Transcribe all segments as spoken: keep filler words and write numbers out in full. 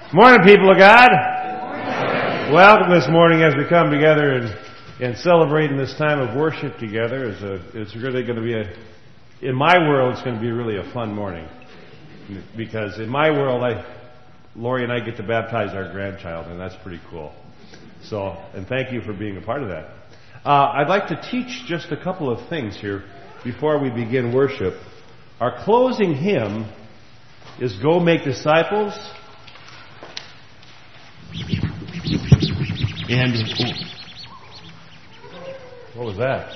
Morning, people of God. Morning. Welcome this morning as we come together and, and celebrating this time of worship together. It's, a, it's really going to be a, in my world, it's going to be really a fun morning. Because in my world, I, Lori and I get to baptize our grandchild, and that's pretty cool. So, and thank you for being a part of that. Uh, I'd like to teach just a couple of things here before we begin worship. Our closing hymn is Go Make Disciples. And ooh, what was that?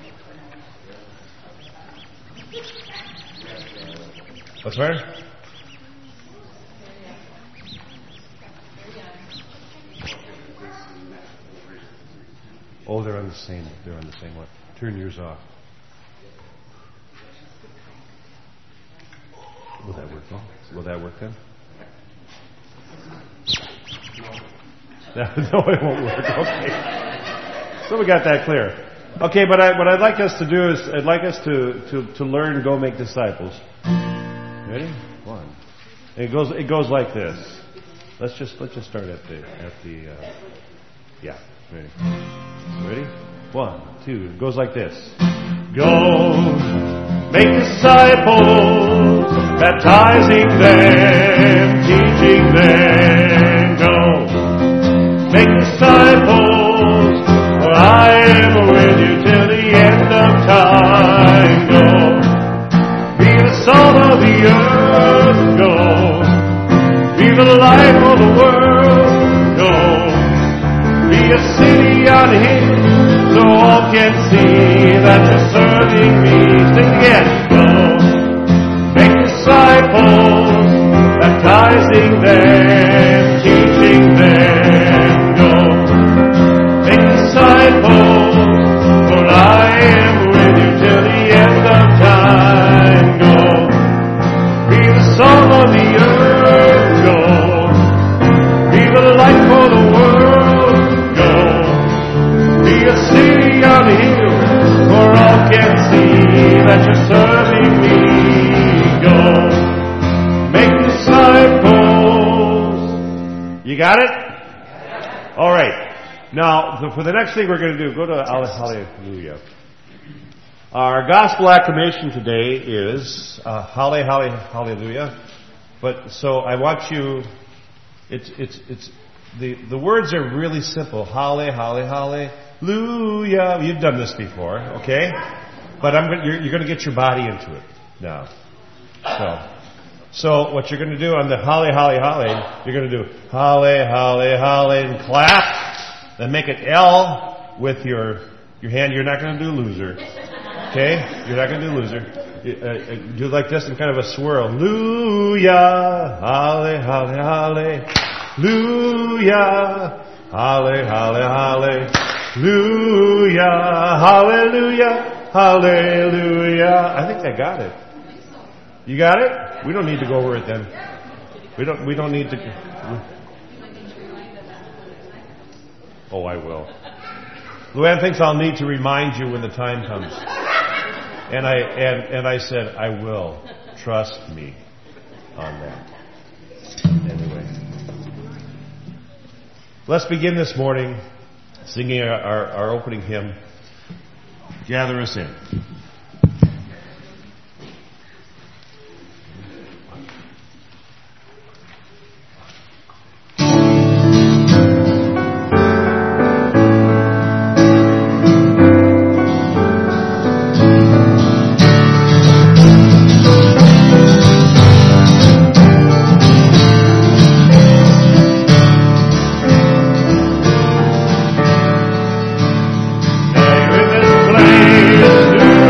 What's that? Oh, they're on the same. They're on the same one. Turn yours off. Will that work then? Will that work then? No, it won't work. Okay. So we got that clear. Okay, but I, what I'd like us to do is I'd like us to, to, to learn Go Make Disciples. Ready? One. And it goes it goes like this. Let's just let's just start at the at the uh, yeah. Ready? Ready? One, two. It goes like this. Go make disciples, baptizing them, teaching them. Go make disciples, for I am with you till the end of time. Go be the salt of the earth. Go be the light of the world. Go be a city on a hill, so all can see that you're serving me. Sing again. Go make disciples, baptizing them, teaching them. Go make disciples, for I am with you till the end of time. Go be the salt of the earth. Go be the light for the world. Be a city on the hill, for all can see that you're serving me. Go make disciples. You got it? All right. Now, for the next thing we're going to do, go to Hallelujah. Our gospel acclamation today is uh, Halle, Halle, Hallelujah. But so I want you. It's it's it's the the words are really simple. Halle, Halle, Halle. Hallelujah. You've done this before, okay? But I'm going, you're, you're going to get your body into it now. So, so what you're going to do on the Halle, Halle, Halle, you're going to do Halle, Halle, Halle, and clap. Then make it L with your your hand. You're not going to do loser, okay? You're not going to do loser. Uh, uh, do like this in kind of a swirl. Hallelujah, Halle, Halle, Halle, Hallelujah, Halle, Halle, Halle. Hallelujah, hallelujah, hallelujah. I think I got it. You got it? We don't need to go over it then. We don't, we don't need to. Oh, I will. Luann thinks I'll need to remind you when the time comes. And I, and, and I said, I will. Trust me on that. Anyway. Let's begin this morning singing our, our, our opening hymn, Gather Us In. Place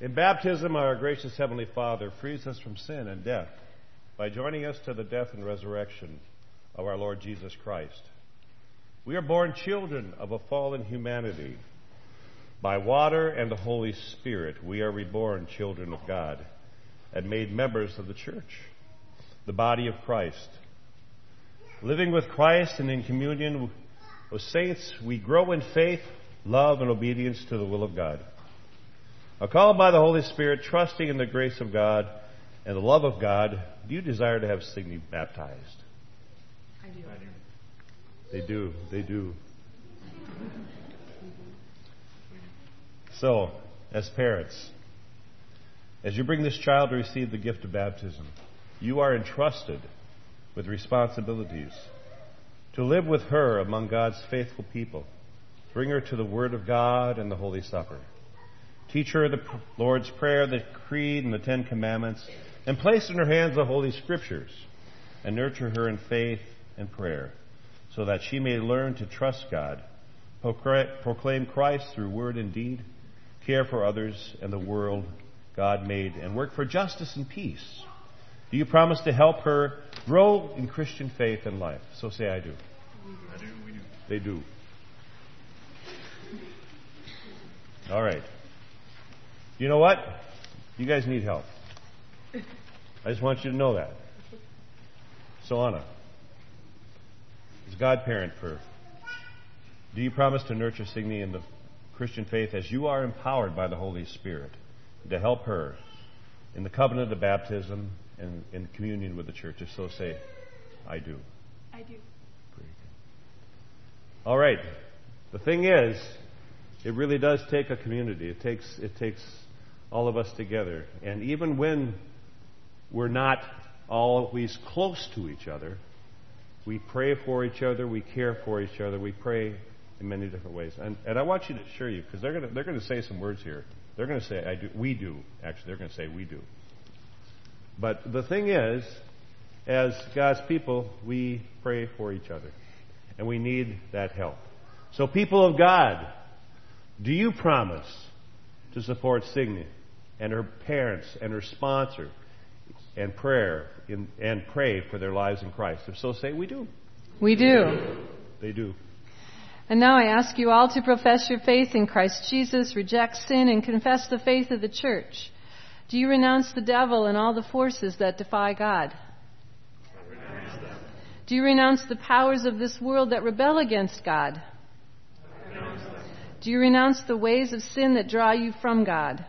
In baptism, our gracious Heavenly Father frees us from sin and death by joining us to the death and resurrection of our Lord Jesus Christ. We are born children of a fallen humanity. By water and the Holy Spirit, we are reborn children of God and made members of the church, the body of Christ. Living with Christ and in communion with saints, we grow in faith, love, and obedience to the will of God. Now, called by the Holy Spirit, trusting in the grace of God and the love of God, do you desire to have Signe baptized? I do. I do. They do. They do. So, as parents, as you bring this child to receive the gift of baptism, you are entrusted with responsibilities to live with her among God's faithful people. Bring her to the Word of God and the Holy Supper. Teach her the Lord's Prayer, the Creed, and the Ten Commandments, and place in her hands the Holy Scriptures, and nurture her in faith and prayer, so that she may learn to trust God, proclaim Christ through word and deed, care for others and the world God made, and work for justice and peace. Do you promise to help her grow in Christian faith and life? So say, I do. I do. We do. They do. All right. You know what? You guys need help. I just want you to know that. So, Anna, as godparent for, do you promise to nurture Signe in the Christian faith as you are empowered by the Holy Spirit to help her in the covenant of baptism and in communion with the church? If so, say, I do. I do. All right. The thing is, it really does take a community. It takes it takes all of us together. And even when we're not always close to each other, we pray for each other, we care for each other, we pray in many different ways. And, and I want you to assure you, because they're going they're going to say some words here. They're going to say, I do. We do. Actually, they're going to say, we do. But the thing is, as God's people, we pray for each other. And we need that help. So, people of God, do you promise to support Signe and her parents and her sponsor and prayer in, and pray for their lives in Christ? If so, say, we do. We do. They do. And now I ask you all to profess your faith in Christ Jesus, reject sin, and confess the faith of the church. Do you renounce the devil and all the forces that defy God? Do you renounce the powers of this world that rebel against God? Do you renounce the ways of sin that draw you from God?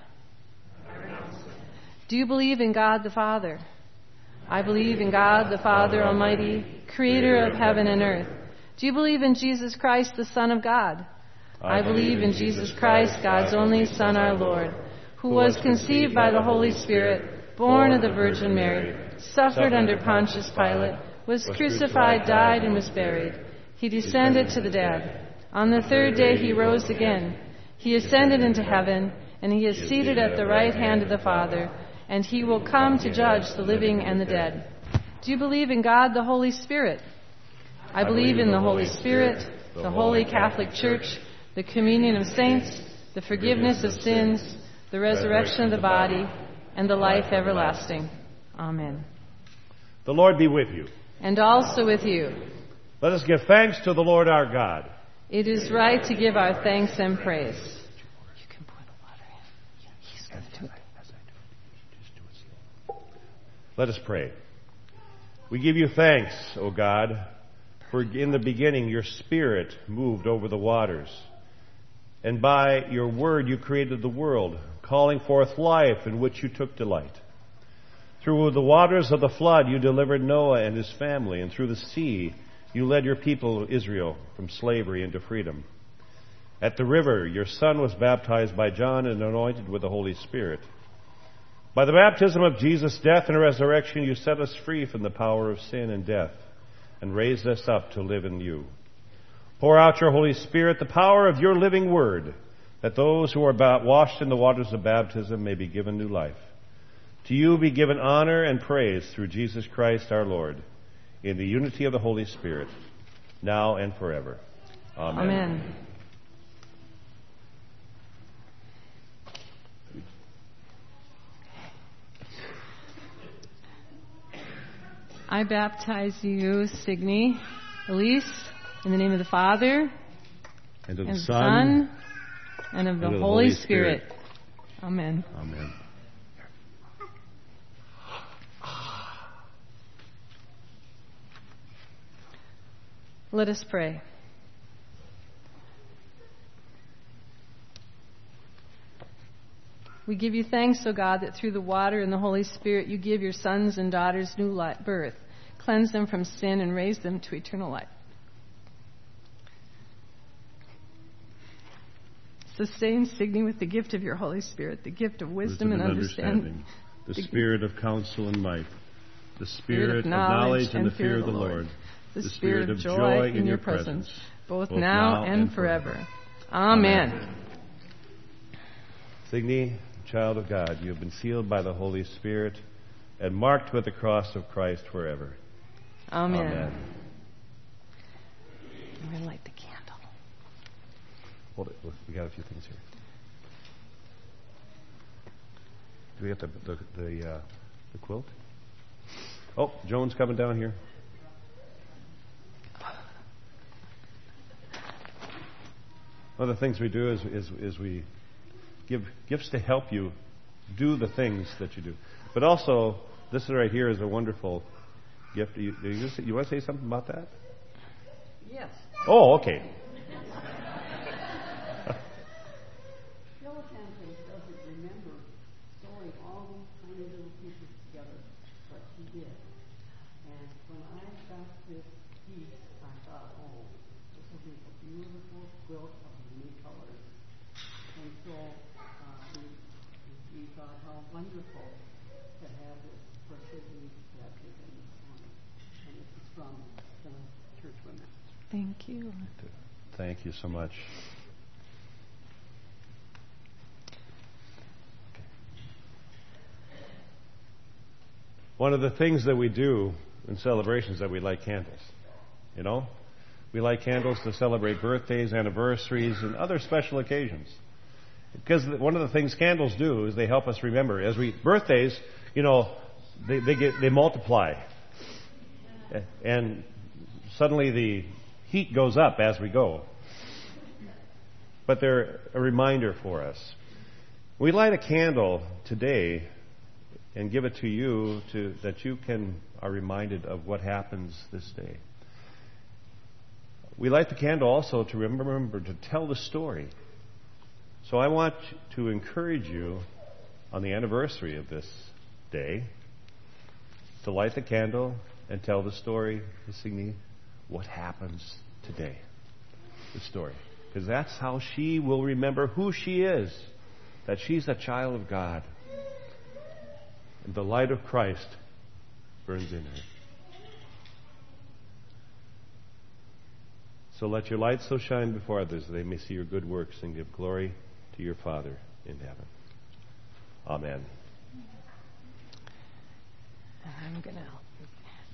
Do you believe in God the Father? I believe in God the Father Almighty, creator of heaven and earth. Do you believe in Jesus Christ, the Son of God? I believe in Jesus Christ, God's only Son, our Lord, who was conceived by the Holy Spirit, born of the Virgin Mary, suffered under Pontius Pilate, was crucified, died, and was buried. He descended to the dead. On the third day he rose again. He ascended into heaven, and he is seated at the right hand of the Father, and he will come to judge the living and the dead. Do you believe in God the Holy Spirit? I believe in the Holy Spirit, the Holy Catholic Church, the communion of saints, the forgiveness of sins, the resurrection of the body, and the life everlasting. Amen. The Lord be with you. And also with you. Let us give thanks to the Lord our God. It is right to give our thanks and praise. You can pour the water in. He's going to do it. Let us pray. We give you thanks, O God, for in the beginning your Spirit moved over the waters, and by your word you created the world, calling forth life in which you took delight. Through the waters of the flood you delivered Noah and his family, and through the sea you led your people Israel from slavery into freedom. At the river your Son was baptized by John and anointed with the Holy Spirit. By the baptism of Jesus' death and resurrection you set us free from the power of sin and death, and raised us up to live in you. Pour out your Holy Spirit, the power of your living word, that those who are washed in the waters of baptism may be given new life. To you be given honor and praise through Jesus Christ our Lord, in the unity of the Holy Spirit, now and forever. Amen. Amen. I baptize you, Signe, Elise, in the name of the Father, and of and the the Son, Son, and of the, and of the Holy Holy Spirit. Spirit. Amen. Amen. Let us pray. We give you thanks, O God, that through the water and the Holy Spirit you give your sons and daughters new life, birth, cleanse them from sin, and raise them to eternal life. Sustain Signe with the gift of your Holy Spirit, the gift of wisdom, Wisdom and understanding, the, the spirit of counsel and might, the spirit, spirit of knowledge and, and the fear of the Lord, Lord, the, the spirit of joy in your presence, both, both now, now and, and forever. forever. Amen. Amen. Signe, child of God, you have been sealed by the Holy Spirit and marked with the cross of Christ forever. Amen. Amen. I'm going to light the candle. Hold it. We got a few things here. Do we get the the the, uh, the quilt? Oh, Joan's coming down here. One of the things we do is is, is we give gifts to help you do the things that you do. But also, this right here is a wonderful gift. Do you, do you, you want to say something about that? Yes. Oh, okay. Philippians doesn't remember sewing all these tiny little pieces together, but she did. And when I got this piece, I thought, oh, this will be a beautiful quilt of many colors. And so uh, we, we thought how wonderful to have this for Sydney that is in this one. And this is from the Church Women. Thank you. Thank you so much. One of the things that we do in celebrations is that we light candles. You know? We light candles to celebrate birthdays, anniversaries, and other special occasions. Because one of the things candles do is they help us remember. As we birthdays, you know, they, they get they multiply. And suddenly the heat goes up as we go. But they're a reminder for us. We light a candle today and give it to you to that you can are reminded of what happens this day. We light the candle also to remember to tell the story. So I want to encourage you on the anniversary of this day to light the candle and tell the story, Signe, what happens today. The story. Because that's how she will remember who she is. That she's a child of God. And the light of Christ burns in her. So let your light so shine before others that they may see your good works and give glory to your Father in heaven. Amen. I'm going to help you.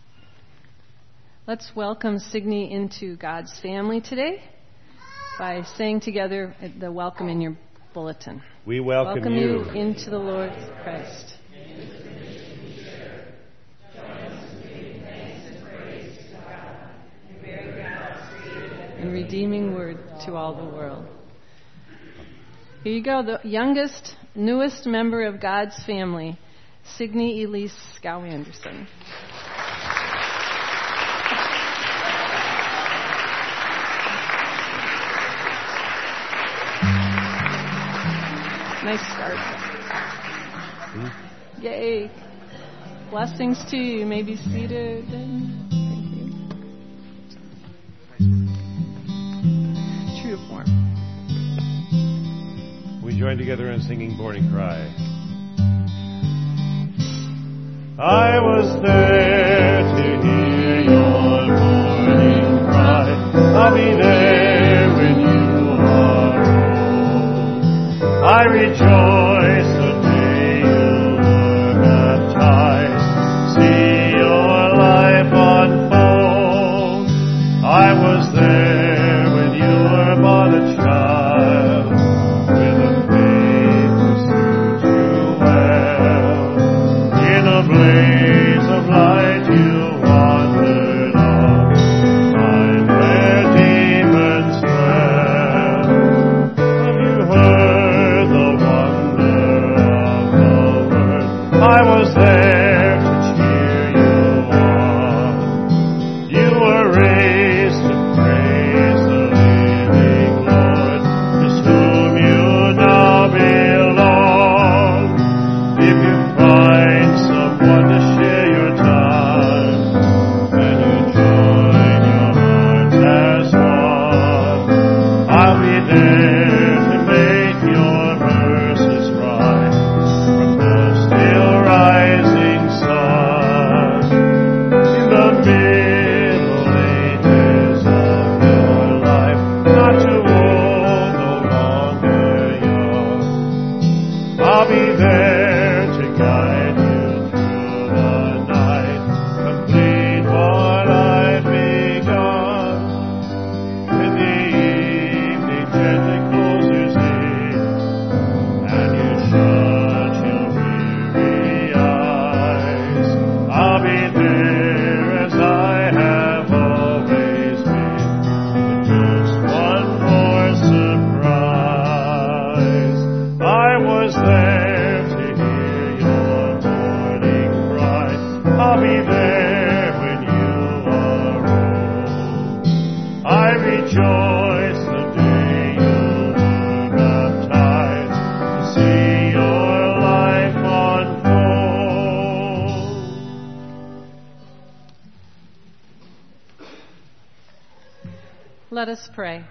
Let's welcome Signe into God's family today by saying together the welcome in your bulletin. We welcome, welcome you. you into the Lord Christ. And redeeming word to all the world. Here you go, the youngest, newest member of God's family, Signe Elise Scow Anderson. Nice start. Mm-hmm. Yay. Blessings to you. You may be seated. Form. We join together in singing Morning Cry. I was there to hear your morning cry. I'll be there when you are old. I rejoice the day you were baptized. See your life unfold. I was there when you were but a child, with a faith to suit you well. In a blaze of light you are. be there to guide you through the night, complete what I've begun. When the evening gently closes in, and you shut your weary eyes, I'll be there as I have always been, with just one more surprise. I was there to hear your morning cry. I'll be there when you arose. I rejoice the day you were baptized, to see your life unfold. Let us pray.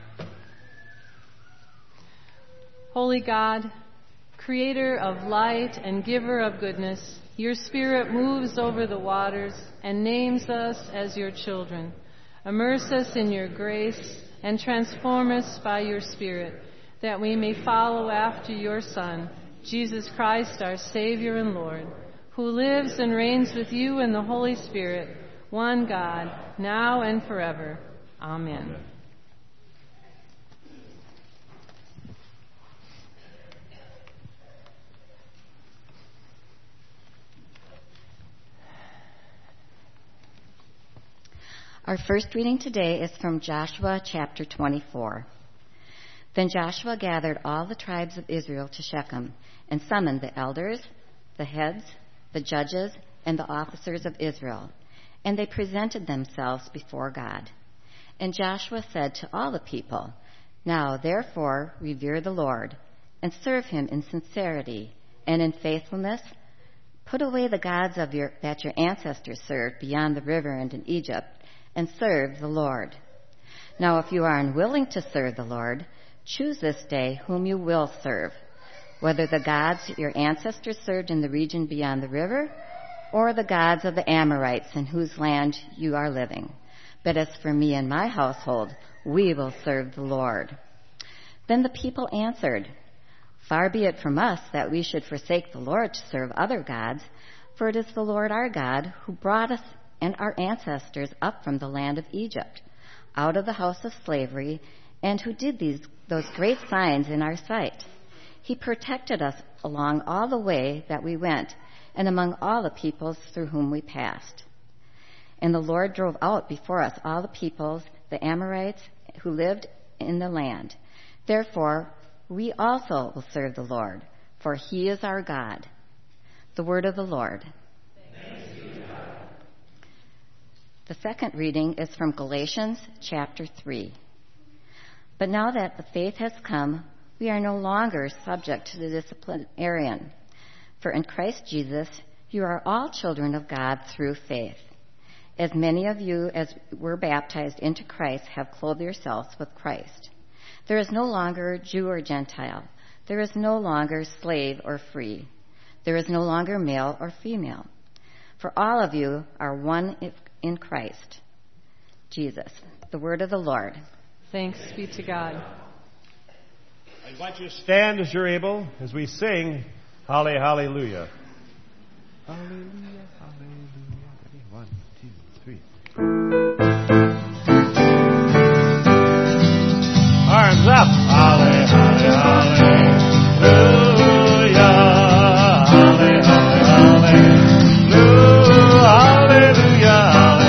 Holy God, creator of light and giver of goodness, your Spirit moves over the waters and names us as your children. Immerse us in your grace and transform us by your Spirit, that we may follow after your Son, Jesus Christ, our Savior and Lord, who lives and reigns with you in the Holy Spirit, one God, now and forever. Amen. Our first reading today is from Joshua chapter twenty-four. Then Joshua gathered all the tribes of Israel to Shechem and summoned the elders, the heads, the judges, and the officers of Israel, and they presented themselves before God. And Joshua said to all the people, "Now therefore revere the Lord, and serve him in sincerity and in faithfulness. Put away the gods of your, that your ancestors served beyond the river and in Egypt, and serve the Lord. Now if you are unwilling to serve the Lord, choose this day whom you will serve, whether the gods your ancestors served in the region beyond the river, or the gods of the Amorites in whose land you are living. But as for me and my household, we will serve the Lord." Then the people answered, "Far be it from us that we should forsake the Lord to serve other gods, for it is the Lord our God who brought us and our ancestors up from the land of Egypt, out of the house of slavery, and who did these those great signs in our sight. He protected us along all the way that we went, and among all the peoples through whom we passed. And the Lord drove out before us all the peoples, the Amorites, who lived in the land. Therefore, we also will serve the Lord, for he is our God." The word of the Lord. The second reading is from Galatians chapter three. "But now that the faith has come, we are no longer subject to the disciplinarian. For in Christ Jesus, you are all children of God through faith. As many of you as were baptized into Christ have clothed yourselves with Christ. There is no longer Jew or Gentile. There is no longer slave or free. There is no longer male or female. For all of you are one in Christ Jesus." The word of the Lord. Thanks be to God. I invite you to stand as you're able as we sing Halle, Hallelujah. Hallelujah, hallelujah. Ready? One, two, three. Arms up. Halle, halle, hallelujah. Halle, halle, hallelujah. Hallelujah,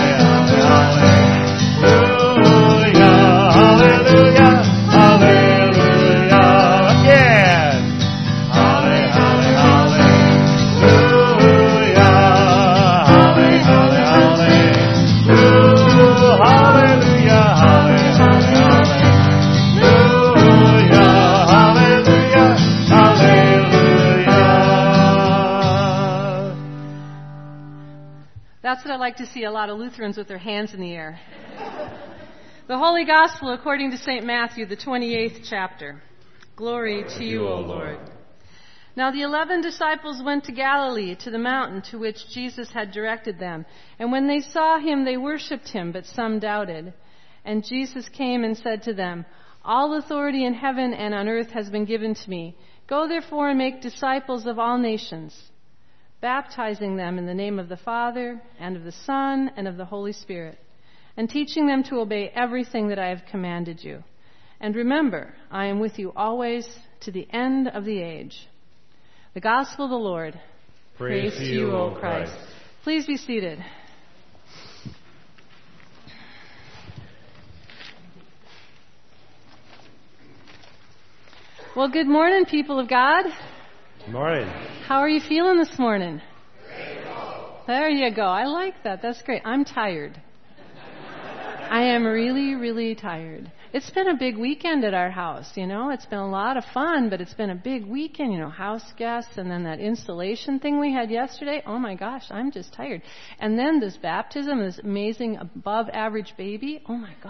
hallelujah. Hallelujah, hallelujah. Again. Halle, halle, hallelujah. Halle, halle, hallelujah. Hallelujah, halle, halle, hallelujah. Hallelujah, hallelujah. That's what I like to see, a lot of Lutherans with their hands in the air. The Holy Gospel according to Saint Matthew, the twenty-eighth chapter. Glory to you, O Lord. Now the eleven disciples went to Galilee, to the mountain to which Jesus had directed them. And when they saw him, they worshipped him, but some doubted. And Jesus came and said to them, All authority in heaven and on earth has been given to me. Go therefore and make disciples of all nations, baptizing them in the name of the Father, and of the Son, and of the Holy Spirit, and teaching them to obey everything that I have commanded you. And remember, I am with you always to the end of the age. The gospel of the Lord. Praise, Praise to you, O Christ. Christ. Please be seated. Well, good morning, people of God. Good morning. How are you feeling this morning? There you go. I like that. That's great. I'm tired. I am really, really tired. It's been a big weekend at our house, you know. It's been a lot of fun, but it's been a big weekend, you know, house guests, and then that installation thing we had yesterday. Oh my gosh, I'm just tired. And then this baptism, this amazing above average baby. Oh my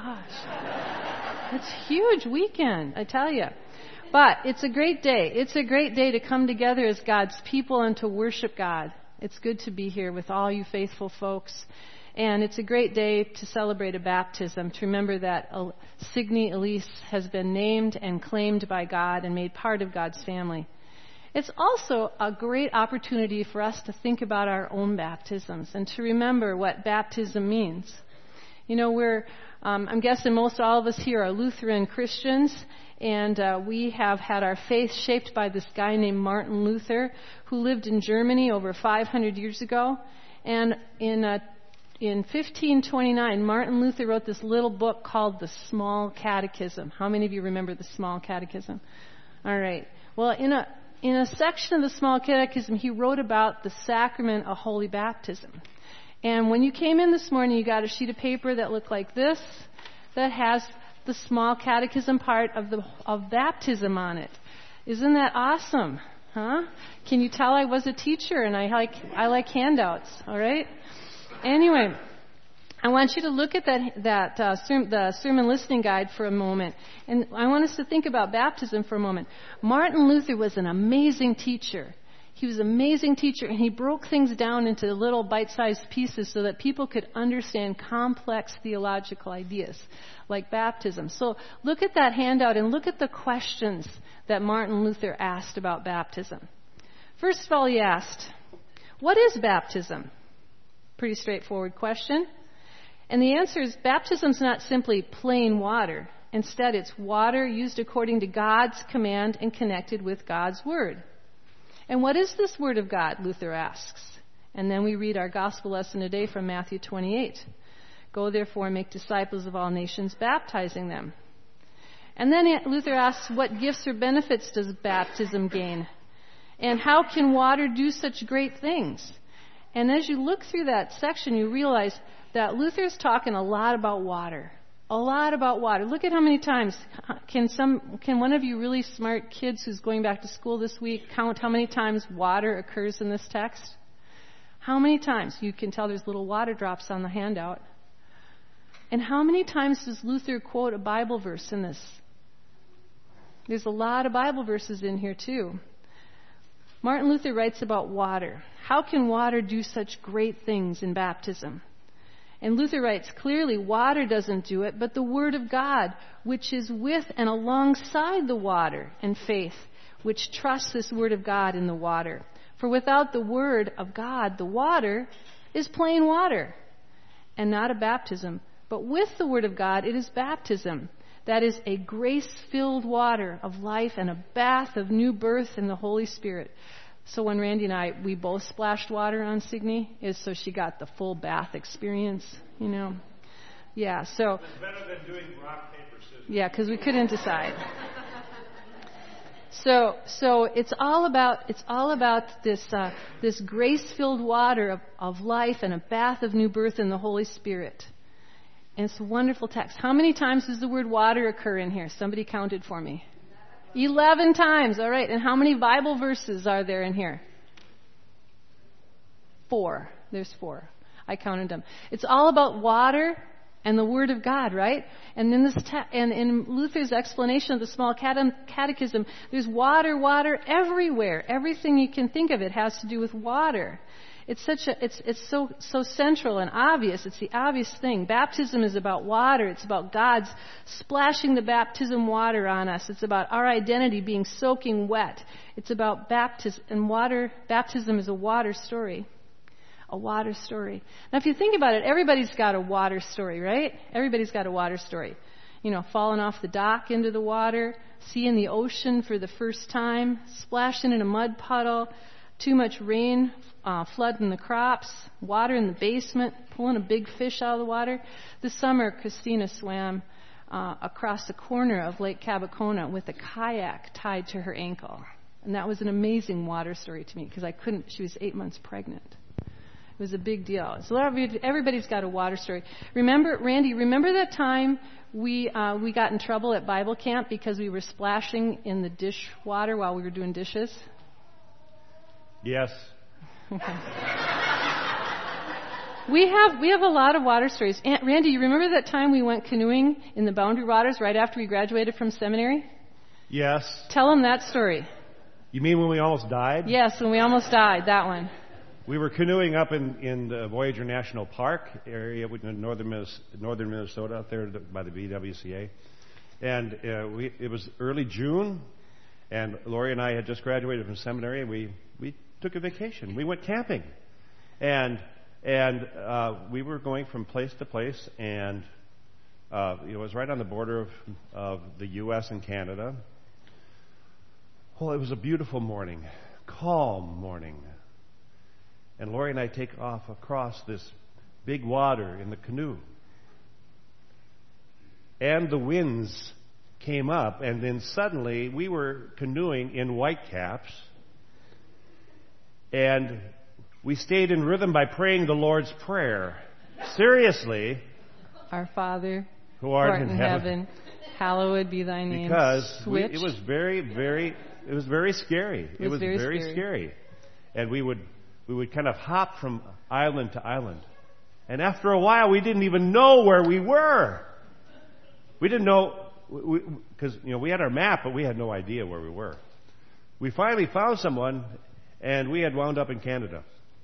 gosh. It's a huge weekend, I tell you. But it's a great day. It's a great day to come together as God's people and to worship God. It's good to be here with all you faithful folks. And it's a great day to celebrate a baptism, to remember that Signe Elise has been named and claimed by God and made part of God's family. It's also a great opportunity for us to think about our own baptisms and to remember what baptism means. You know, we're, um, I'm guessing most all of us here are Lutheran Christians, and uh, we have had our faith shaped by this guy named Martin Luther, who lived in Germany over five hundred years ago. And in uh, in fifteen twenty-nine, Martin Luther wrote this little book called the Small Catechism. How many of you remember the Small Catechism? All right. Well, in a in a section of the Small Catechism, he wrote about the sacrament of holy baptism. And when you came in this morning, you got a sheet of paper that looked like this, that has the Small Catechism part of the of baptism on it. Isn't that awesome? Huh? Can you tell I was a teacher and I like I like handouts? All right. Anyway, I want you to look at that that uh, ser- the sermon listening guide for a moment, and I want us to think about baptism for a moment. Martin Luther was an amazing teacher. He was an amazing teacher, and he broke things down into little bite-sized pieces so that people could understand complex theological ideas like baptism. So look at that handout and look at the questions that Martin Luther asked about baptism. First of all, he asked, what is baptism? Pretty straightforward question. And the answer is baptism is not simply plain water. Instead, it's water used according to God's command and connected with God's word. And what is this word of God, Luther asks. And then we read our gospel lesson today from Matthew twenty-eight. Go therefore and make disciples of all nations, baptizing them. And then Luther asks, what gifts or benefits does baptism gain? And how can water do such great things? And as you look through that section, you realize that Luther's talking a lot about water. A lot about water. Look at how many times. Can some, can one of you really smart kids who's going back to school this week count how many times water occurs in this text? How many times? You can tell there's little water drops on the handout. And how many times does Luther quote a Bible verse in this? There's a lot of Bible verses in here too. Martin Luther writes about water. How can water do such great things in baptism? And Luther writes, clearly, water doesn't do it, but the Word of God, which is with and alongside the water, and faith, which trusts this Word of God in the water. For without the Word of God, the water is plain water, and not a baptism. But with the Word of God, it is baptism. That is a grace-filled water of life and a bath of new birth in the Holy Spirit. So when Randy and I, we both splashed water on Signe, is so she got the full bath experience, you know. Yeah, so. It's better than doing rock, paper, scissors. Yeah, because we couldn't decide. So, so it's all about it's all about this uh, this grace-filled water of, of life and a bath of new birth in the Holy Spirit. And it's a wonderful text. How many times does the word water occur in here? Somebody counted for me. Eleven times. All right. And how many Bible verses are there in here? Four. There's four. I counted them. It's all about water and the Word of God, right? And in this te- and in Luther's explanation of the Small Catechism, there's water, water everywhere. Everything you can think of it has to do with water. It's such a, it's, it's so, so central and obvious. It's the obvious thing. Baptism is about water. It's about God's splashing the baptism water on us. It's about our identity being soaking wet. It's about baptism, and water, baptism is a water story. A water story. Now if you think about it, everybody's got a water story, right? Everybody's got a water story. You know, falling off the dock into the water, seeing the ocean for the first time, splashing in a mud puddle, too much rain, uh, flooding the crops, water in the basement, pulling a big fish out of the water. This summer, Christina swam uh, across the corner of Lake Cabacona with a kayak tied to her ankle. And that was an amazing water story to me because I couldn't, she was eight months pregnant. It was a big deal. So everybody's got a water story. Remember, Randy, remember that time we uh, we got in trouble at Bible camp because we were splashing in the dishwater while we were doing dishes? Yes. Okay. we have we have a lot of water stories. Aunt Randy, you remember that time we went canoeing in the Boundary Waters right after we graduated from seminary? Yes. Tell them that story. You mean when we almost died? Yes, when we almost died, that one. We were canoeing up in, in the Voyager National Park area in northern, Minnesota, northern Minnesota, out there by the B W C A. And uh, we, it was early June, and Lori and I had just graduated from seminary, and we, we took a vacation. We went camping. And and uh, we were going from place to place, and uh, it was right on the border of, of the U S and Canada. Well, it was a beautiful morning, calm morning. And Lori and I take off across this big water in the canoe. And the winds came up, and then suddenly we were canoeing in Whitecaps. And we stayed in rhythm by praying the Lord's Prayer. Seriously. Our Father, who art, art in, in heaven, heaven, hallowed be thy name. Because we, Switch. it was very, very, it was very scary. It was, it was very, very scary. scary. And we would... We would kind of hop from island to island. And after a while, we didn't even know where we were. We didn't know, because, you know, we had our map, but we had no idea where we were. We finally found someone, and we had wound up in Canada.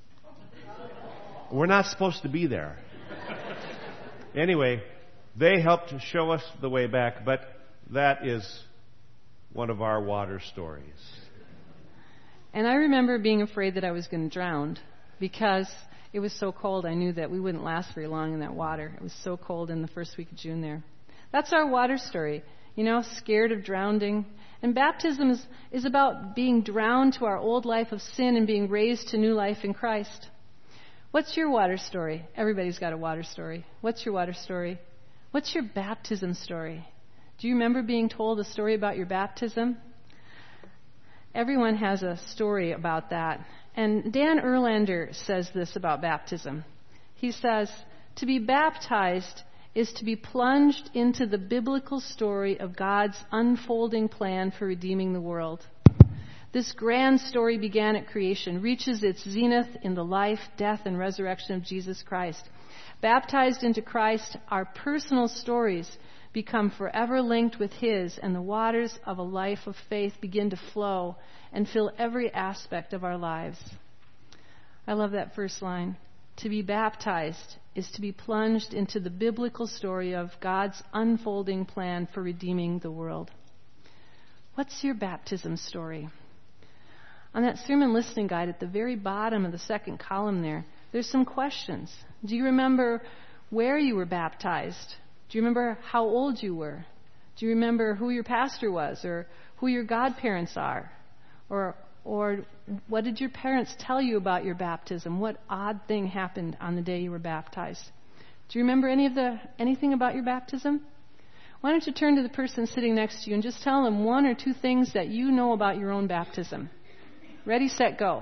We're not supposed to be there. Anyway, they helped show us the way back, but that is one of our water stories. And I remember being afraid that I was going to drown because it was so cold. I knew that we wouldn't last very long in that water. It was so cold in the first week of June there. That's our water story. You know, scared of drowning. And baptism is, is about being drowned to our old life of sin and being raised to new life in Christ. What's your water story? Everybody's got a water story. What's your water story? What's your baptism story? Do you remember being told a story about your baptism? Everyone has a story about that. And Dan Erlander says this about baptism. He says, to be baptized is to be plunged into the biblical story of God's unfolding plan for redeeming the world. This grand story began at creation, reaches its zenith in the life, death, and resurrection of Jesus Christ. Baptized into Christ, our personal stories become forever linked with His, and the waters of a life of faith begin to flow and fill every aspect of our lives. I love that first line. To be baptized is to be plunged into the biblical story of God's unfolding plan for redeeming the world. What's your baptism story? On that sermon listening guide at the very bottom of the second column there, there's some questions. Do you remember where you were baptized? Do you remember how old you were? Do you remember who your pastor was or who your godparents are? Or or what did your parents tell you about your baptism? What odd thing happened on the day you were baptized? Do you remember any of the anything about your baptism? Why don't you turn to the person sitting next to you and just tell them one or two things that you know about your own baptism. Ready, set, go.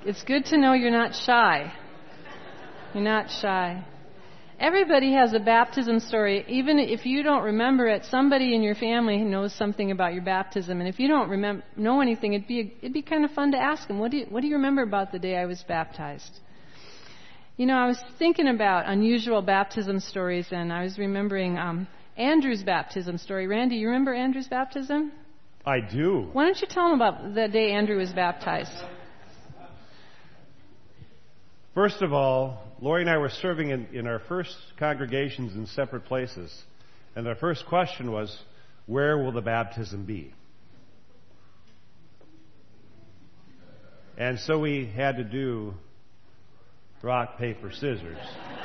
it's good to know you're not shy. You're not shy. Everybody has a baptism story. Even if you don't remember it, somebody in your family knows something about your baptism. And if you don't remember, know anything, it'd be it'd be kind of fun to ask them, what do you, what do you remember about the day I was baptized? You know, I was thinking about unusual baptism stories, and I was remembering um, Andrew's baptism story. Randy, you remember Andrew's baptism? I do. Why don't you tell them about the day Andrew was baptized? First of all, Lori and I were serving in, in our first congregations in separate places. And our first question was, where will the baptism be? And so we had to do rock, paper, scissors.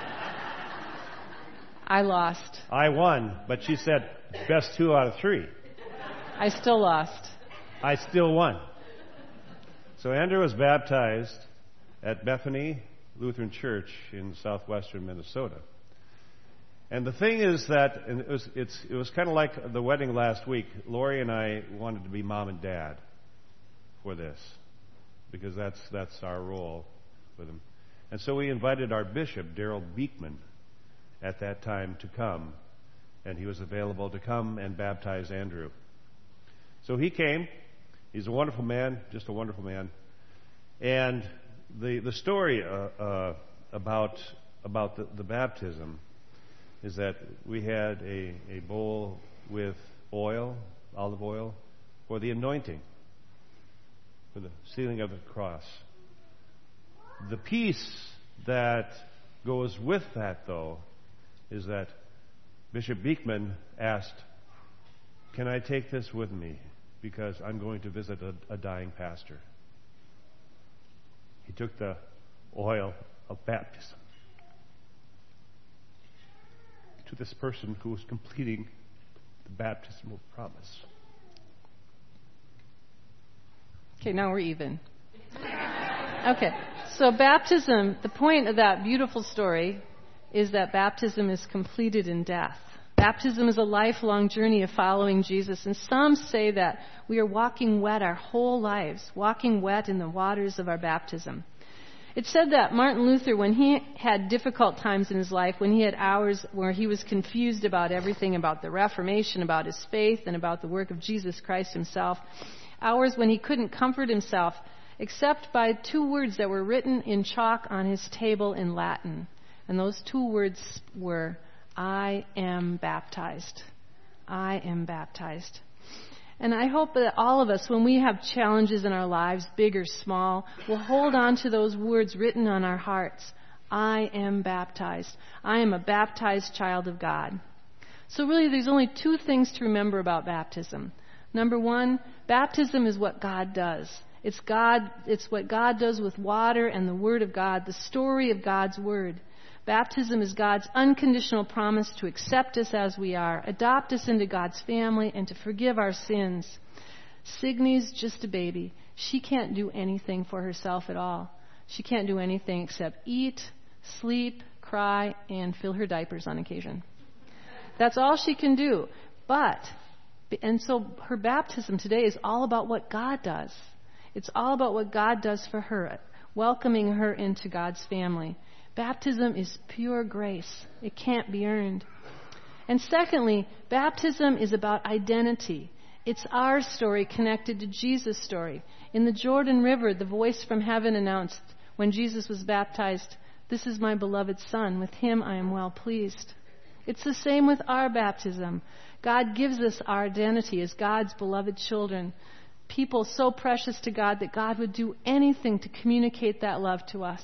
I lost. I won, but she said best two out of three. I still lost. I still won. So Andrew was baptized at Bethany Lutheran Church in southwestern Minnesota. And the thing is that, and it was, it's, it was kind of like the wedding last week. Lori and I wanted to be mom and dad for this, because that's that's our role with him. And so we invited our bishop, Daryl Beekman, at that time to come, and he was available to come and baptize Andrew. So he came. He's a wonderful man, just a wonderful man. And the the story uh, uh, about about the, the baptism is that we had a, a bowl with oil, olive oil, for the anointing, for the sealing of the cross. The piece that goes with that, though, is that Bishop Beekman asked, "Can I take this with me? Because I'm going to visit a, a dying pastor." He took the oil of baptism to this person who was completing the baptismal promise. Okay, now we're even. Okay, so baptism, the point of that beautiful story is that baptism is completed in death. Baptism is a lifelong journey of following Jesus, and some say that we are walking wet our whole lives, walking wet in the waters of our baptism. It's said that Martin Luther, when he had difficult times in his life, when he had hours where he was confused about everything, about the Reformation, about his faith, and about the work of Jesus Christ himself, hours when he couldn't comfort himself except by two words that were written in chalk on his table in Latin. And those two words were, "I am baptized. I am baptized." And I hope that all of us, when we have challenges in our lives, big or small, will hold on to those words written on our hearts. I am baptized. I am a baptized child of God. So really, there's only two things to remember about baptism. Number one, baptism is what God does. It's God. It's what God does with water and the Word of God, the story of God's Word. Baptism is God's unconditional promise to accept us as we are, adopt us into God's family, and to forgive our sins. Signy's just a baby. She can't do anything for herself at all. She can't do anything except eat, sleep, cry, and fill her diapers on occasion. That's all she can do. But, and so her baptism today is all about what God does. It's all about what God does for her, welcoming her into God's family. Baptism is pure grace. It can't be earned. And secondly, baptism is about identity. It's our story connected to Jesus' story. In the Jordan River, the voice from heaven announced when Jesus was baptized, "This is my beloved Son. With him I am well pleased." It's the same with our baptism. God gives us our identity as God's beloved children, people so precious to God that God would do anything to communicate that love to us.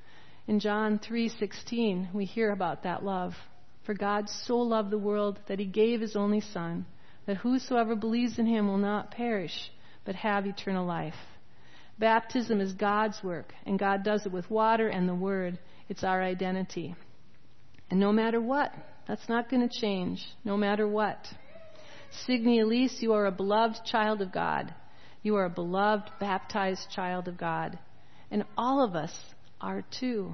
In John three sixteen, we hear about that love. "For God so loved the world that he gave his only Son, that whosoever believes in him will not perish, but have eternal life." Baptism is God's work, and God does it with water and the Word. It's our identity. And no matter what, that's not going to change, no matter what. Signy Elise, you are a beloved child of God. You are a beloved, baptized child of God. And all of us are too.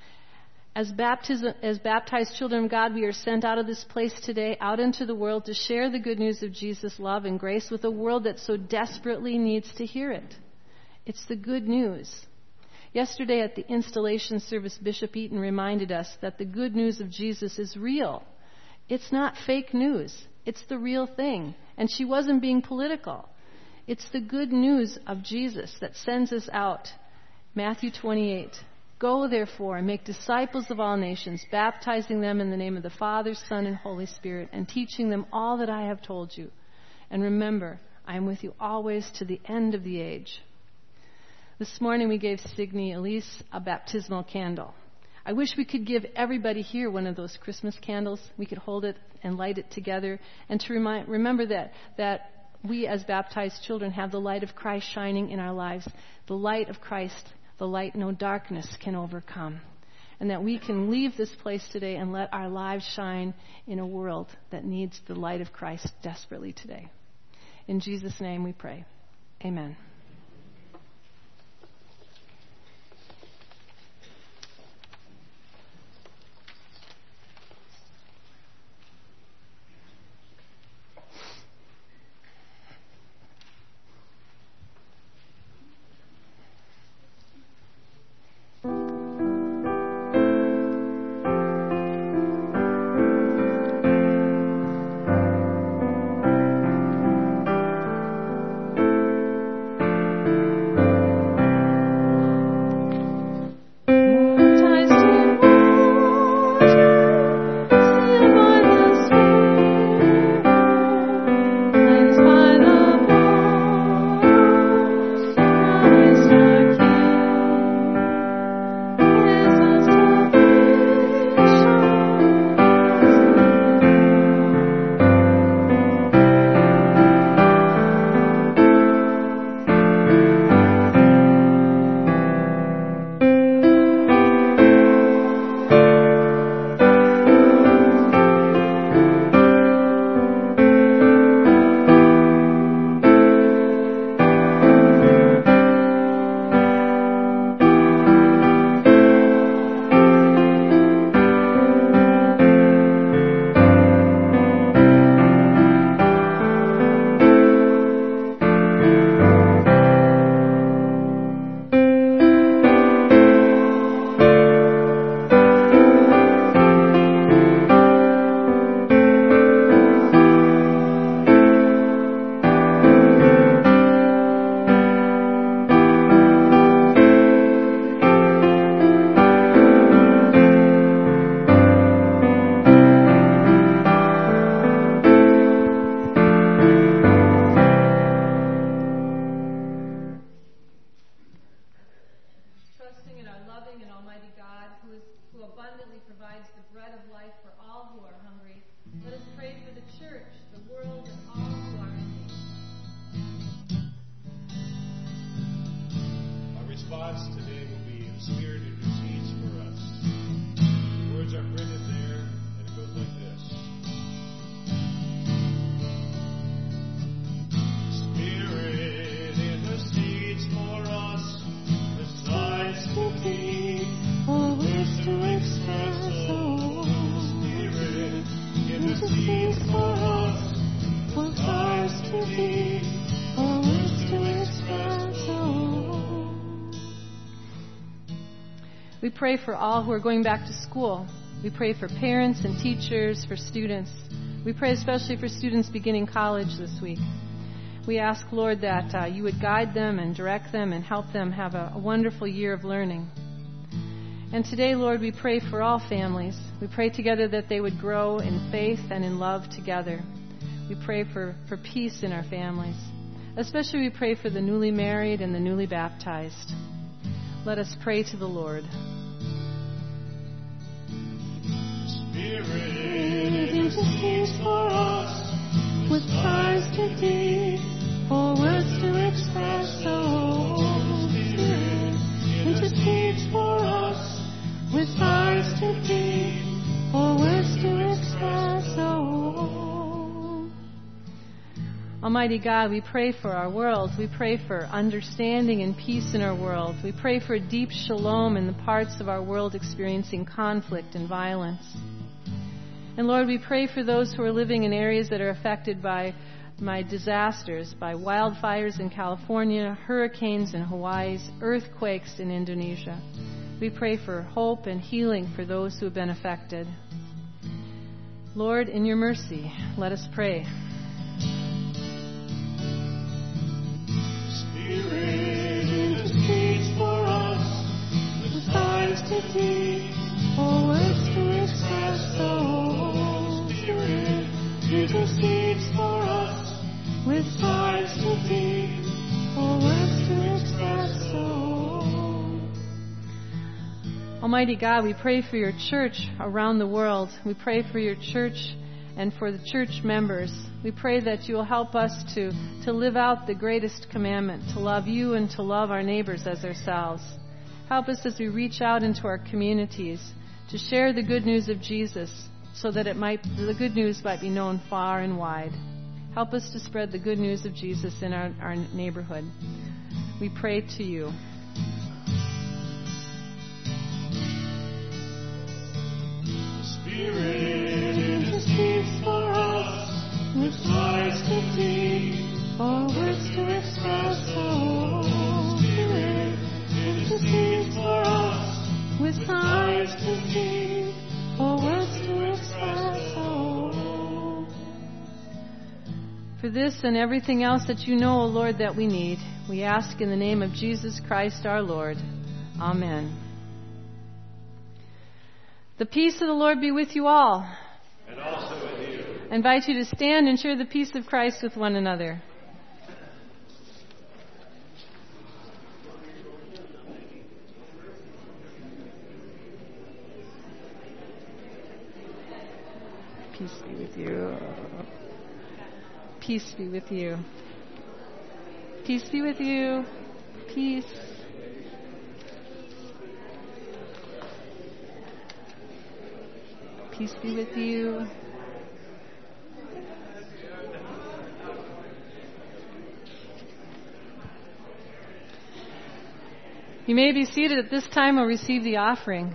As, baptism, as baptized children of God, we are sent out of this place today, out into the world to share the good news of Jesus' love and grace with a world that so desperately needs to hear it. It's the good news. Yesterday at the installation service, Bishop Eaton reminded us that the good news of Jesus is real. It's not fake news. It's the real thing. And she wasn't being political. It's the good news of Jesus that sends us out. Matthew twenty-eight. Go, therefore, and make disciples of all nations, baptizing them in the name of the Father, Son, and Holy Spirit, and teaching them all that I have told you. And remember, I am with you always to the end of the age. This morning we gave Signe Elise a baptismal candle. I wish we could give everybody here one of those Christmas candles. We could hold it and light it together, and to remind, remember that, that we as baptized children have the light of Christ shining in our lives, the light of Christ, the light no darkness can overcome. And that we can leave this place today and let our lives shine in a world that needs the light of Christ desperately today. In Jesus' name we pray. Amen. We pray for all who are going back to school. We pray for parents and teachers, for students. We pray especially for students beginning college this week. We ask, Lord, that uh, you would guide them and direct them and help them have a, a wonderful year of learning. And today, Lord, we pray for all families. We pray together that they would grow in faith and in love together. We pray for, for peace in our families. Especially we pray for the newly married and the newly baptized. Let us pray to the Lord. Spirit intercedes for us with sighs to thee, for words to express the Holy Spirit intercedes for us with sighs to thee, for words to express the Holy. Almighty God, we pray for our world. We pray for understanding and peace in our world. We pray for deep shalom in the parts of our world experiencing conflict and violence. And Lord, we pray for those who are living in areas that are affected by by disasters, by wildfires in California, hurricanes in Hawaii, earthquakes in Indonesia. We pray for hope and healing for those who have been affected. Lord, in your mercy, let us pray. Spirit intercedes for us with signs to teach, or words to express. The Spirit intercedes for us with signs to teach, or words to express. Almighty God, we pray for your church around the world. We pray for your church and for the church members. We pray that you will help us to, to live out the greatest commandment, to love you and to love our neighbors as ourselves. Help us as we reach out into our communities to share the good news of Jesus so that it might, the good news might be known far and wide. Help us to spread the good news of Jesus in our, our neighborhood. We pray to you. Spirit intercedes for us with signs to teach, or words to express. Oh, Spirit intercedes for us with signs to teach, or words to express. Oh. For this and everything else that you know, O Lord, that we need, we ask in the name of Jesus Christ our Lord. Amen. The peace of the Lord be with you all. And also with you. I invite you to stand and share the peace of Christ with one another. Peace be with you. Peace be with you. Peace be with you. Peace. Peace be with you. You may be seated at this time or receive the offering.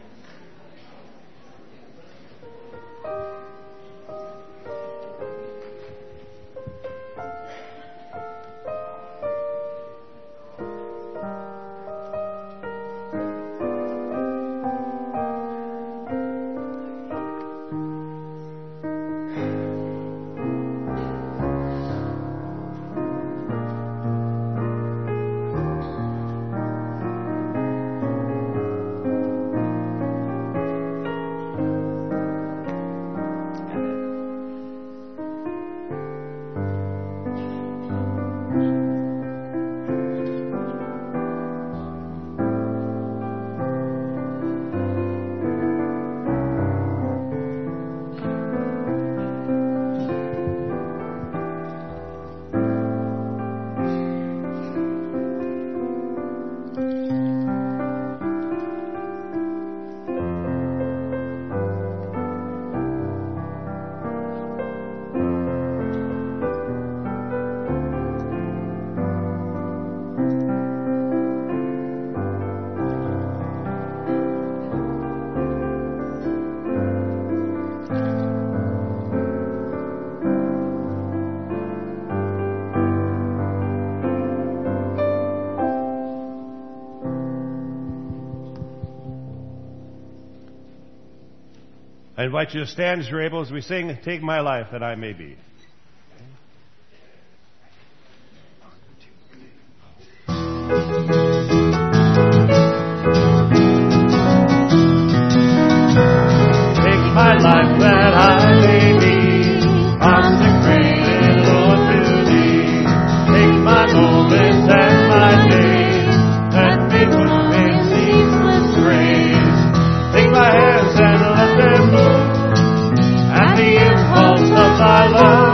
I invite you to stand as you're able as we sing, "Take My Life That I May Be." Take my life that I may be consecrated, Lord, to Thee. Take my moments and my days, let me put them in ceaseless praise. Take my hands and let them move, and the impulse of Thy love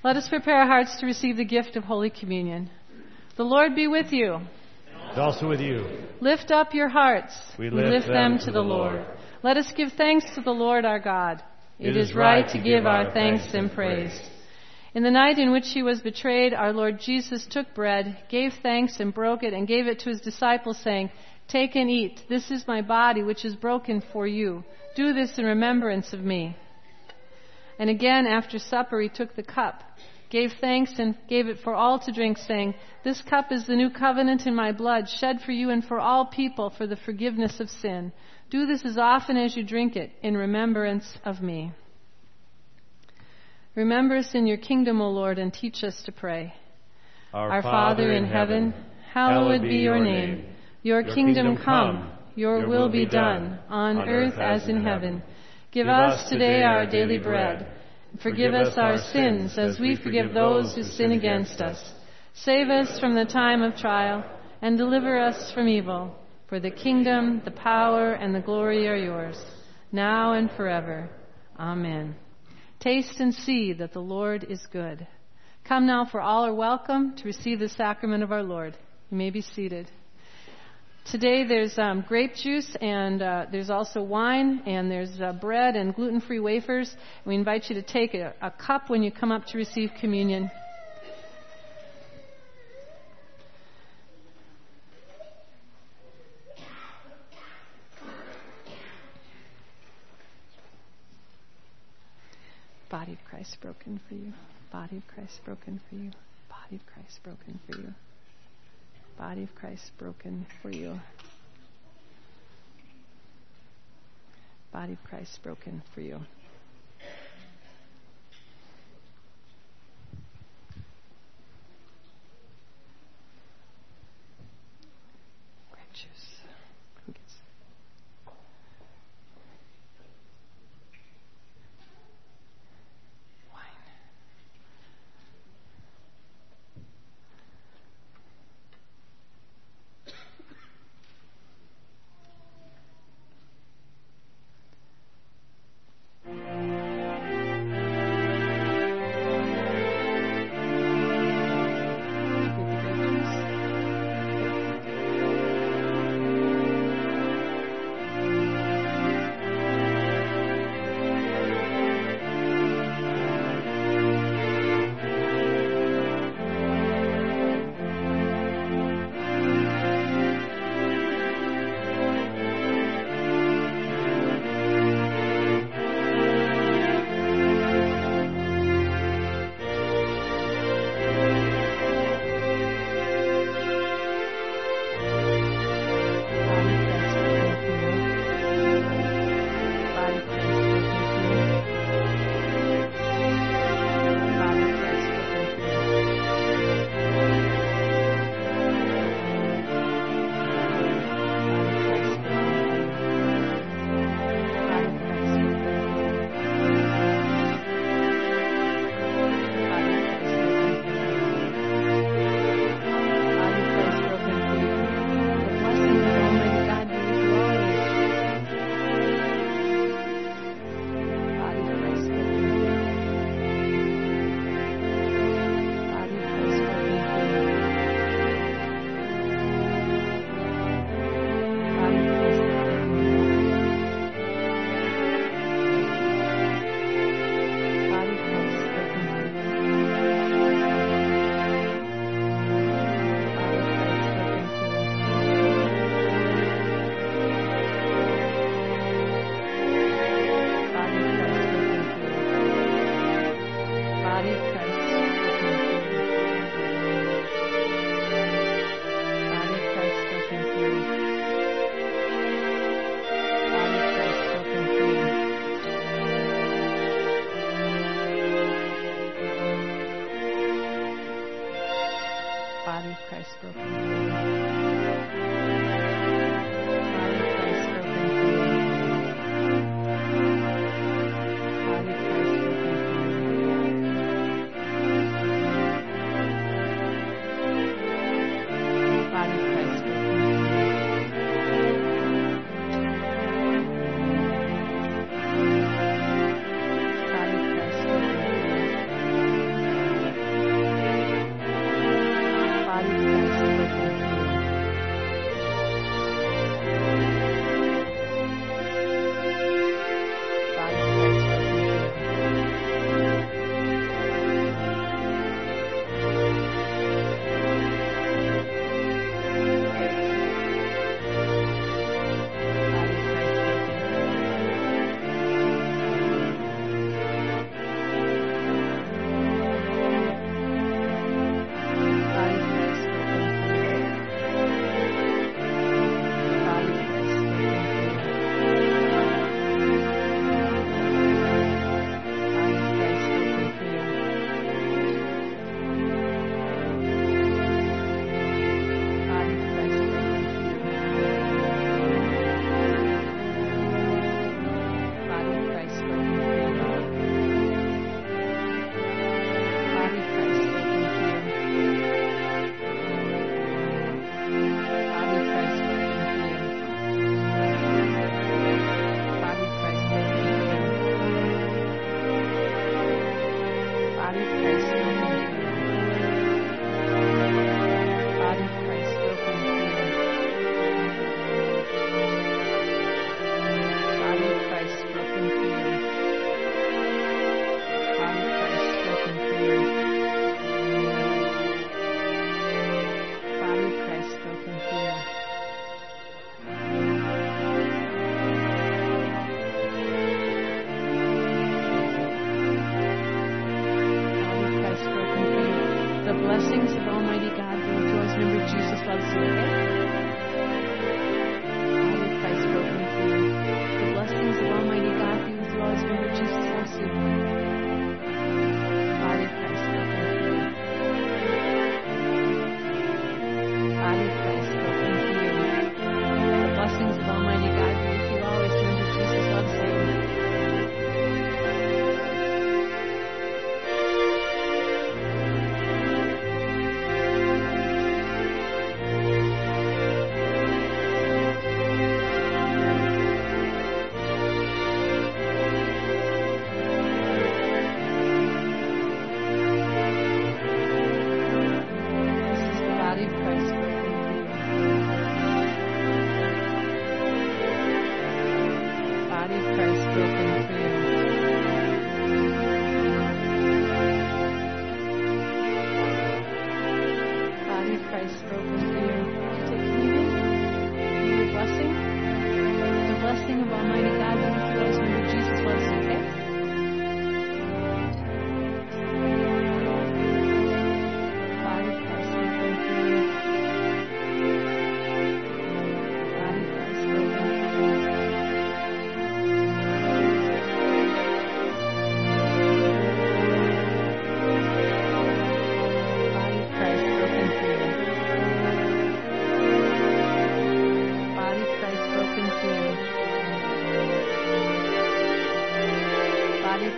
Let us prepare our hearts to receive the gift of Holy Communion. The Lord be with you. And also with you. Lift up your hearts. We lift them to the Lord. Let us give thanks to the Lord our God. It is right to give our thanks and praise. In the night in which he was betrayed, our Lord Jesus took bread, gave thanks and broke it, and gave it to his disciples, saying, "Take and eat. This is my body, which is broken for you. Do this in remembrance of me." And again, after supper, he took the cup, gave thanks, and gave it for all to drink, saying, "This cup is the new covenant in my blood, shed for you and for all people for the forgiveness of sin. Do this as often as you drink it in remembrance of me." Remember us in your kingdom, O Lord, and teach us to pray. Our, Our Father in heaven, hallowed be your name. Your kingdom come, your will be done, on earth as in heaven. Give us today our daily bread. Forgive us our sins as we forgive those who sin against us. Save us from the time of trial and deliver us from evil. For the kingdom, the power, and the glory are yours, now and forever. Amen. Taste and see that the Lord is good. Come now, for all are welcome to receive the sacrament of our Lord. You may be seated. Today there's um, grape juice, and uh, there's also wine, and there's uh, bread and gluten-free wafers. We invite you to take a, a cup when you come up to receive communion. Body of Christ broken for you. Body of Christ broken for you. Body of Christ broken for you. Body of Christ broken for you. Body of Christ broken for you. Grape juice. Who gets it? Wine.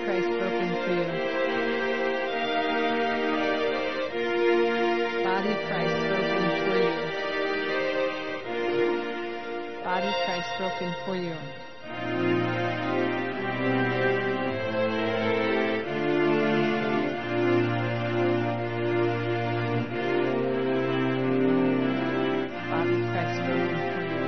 Christ broken for you. Body of Christ broken for you. Body of Christ broken for you. Body of Christ broken for you.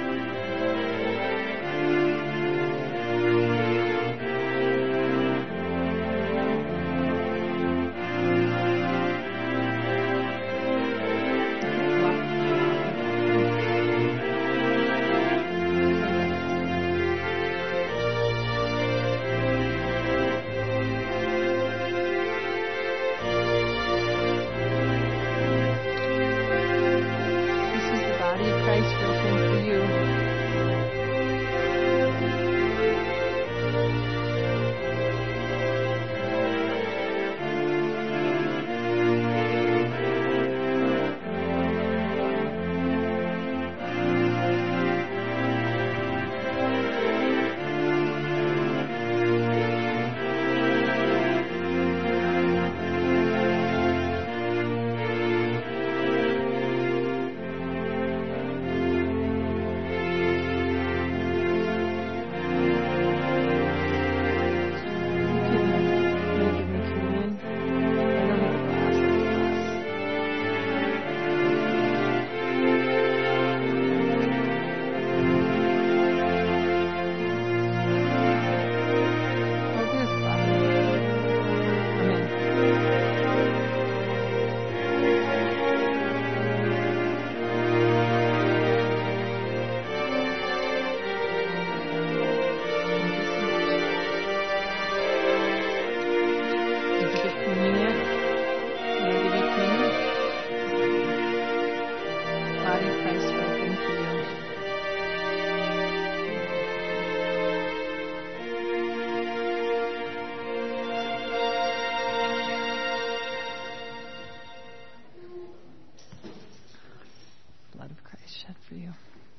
For you.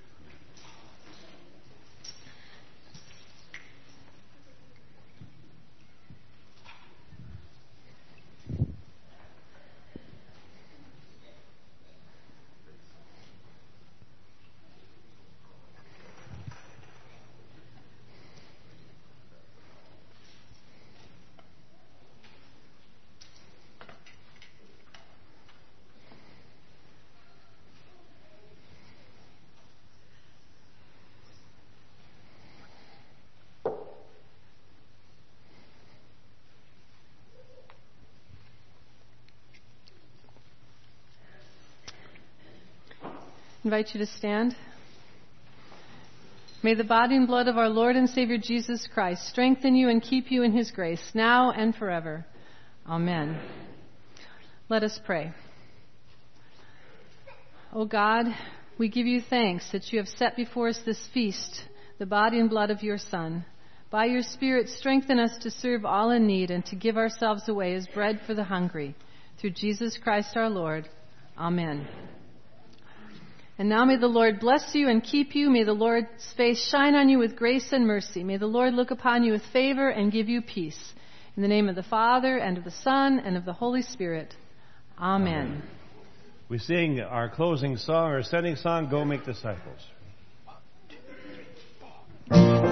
I invite you to stand. May the body and blood of our Lord and Savior Jesus Christ strengthen you and keep you in his grace, now and forever. Amen. Let us pray. O God, we give you thanks that you have set before us this feast, the body and blood of your Son. By your Spirit, strengthen us to serve all in need and to give ourselves away as bread for the hungry. Through Jesus Christ our Lord. Amen. And now may the Lord bless you and keep you. May the Lord's face shine on you with grace and mercy. May the Lord look upon you with favor and give you peace. In the name of the Father, and of the Son, and of the Holy Spirit. Amen. Amen. We sing our closing song, our setting song, Go Make Disciples. One, two, three, four.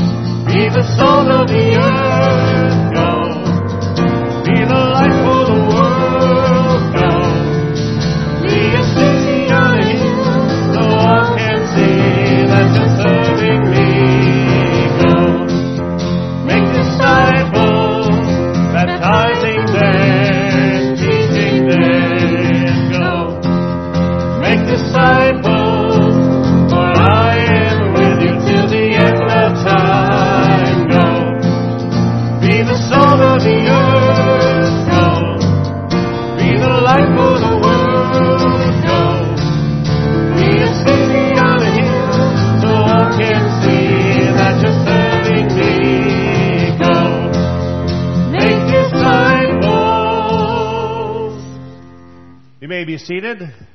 The salt of the earth, go. Be the light for the world. may be seated.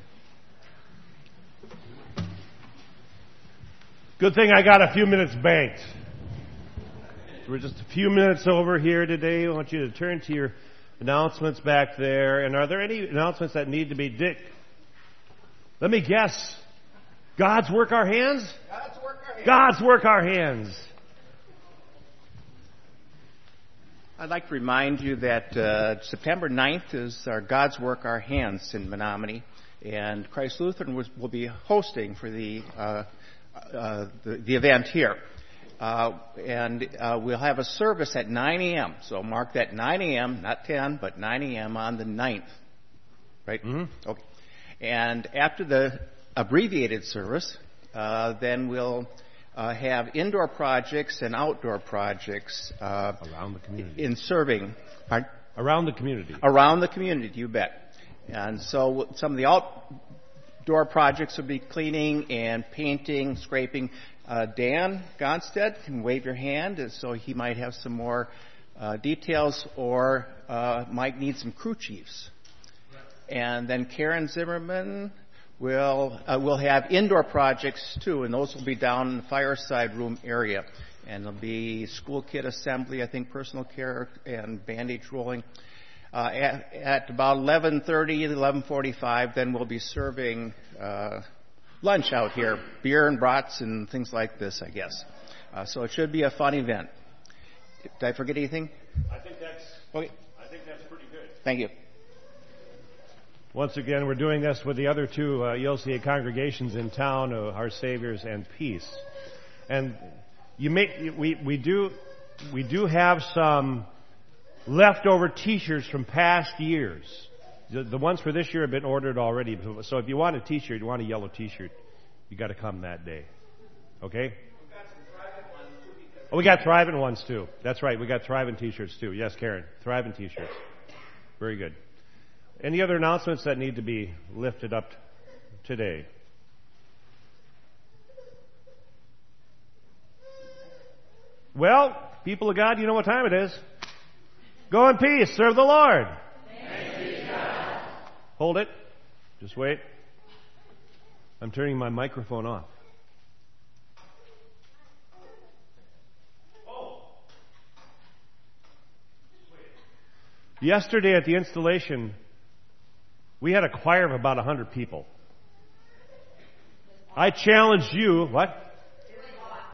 Good thing I got a few minutes banked. So we're just a few minutes over here today. I want you to turn to your announcements back there. And are there any announcements that need to be... Dick, let me guess. God's work our hands? God's work our hands. God's work our hands. I'd like to remind you that uh, September ninth is our God's Work Our Hands in Menominee, and Christ Lutheran was, will be hosting for the uh, uh, the, the event here. Uh, and uh, we'll have a service at nine a.m., so mark that nine a.m., not ten, but nine a.m. on the ninth. Right? Mm-hmm. Okay. And after the abbreviated service, uh, then we'll Uh, have indoor projects and outdoor projects uh, around the community. In serving. Pardon? Around the community. Around the community, you bet. And so some of the outdoor projects will be cleaning and painting, scraping. Uh, Dan Gonstead can wave your hand, and so he might have some more uh, details, or uh, might need some crew chiefs. And then Karen Zimmerman We'll, uh, we'll have indoor projects too, and those will be down in the fireside room area. And there'll be school kit assembly, I think personal care and bandage rolling. Uh, at, at about eleven thirty, eleven forty-five, then we'll be serving uh, lunch out here, beer and brats and things like this, I guess. Uh, so it should be a fun event. Did I forget anything? I think that's, okay. I think that's pretty good. Thank you. Once again, we're doing this with the other two uh, E L C A congregations in town, uh, Our Saviors and Peace. And you may, we, we do we do have some leftover T-shirts from past years. The, the ones for this year have been ordered already. So if you want a T-shirt, you want a yellow T-shirt, you got to come that day. Okay? Oh, we got Thriving ones too. That's right. We got Thriving T-shirts too. Yes, Karen. Thriving T-shirts. Very good. Any other announcements that need to be lifted up today? Well, people of God, you know what time it is. Go in peace. Serve the Lord. Thanks be to God. Hold it. Just wait. I'm turning my microphone off. Yesterday at the installation, we had a choir of about one hundred people. I challenged you, what?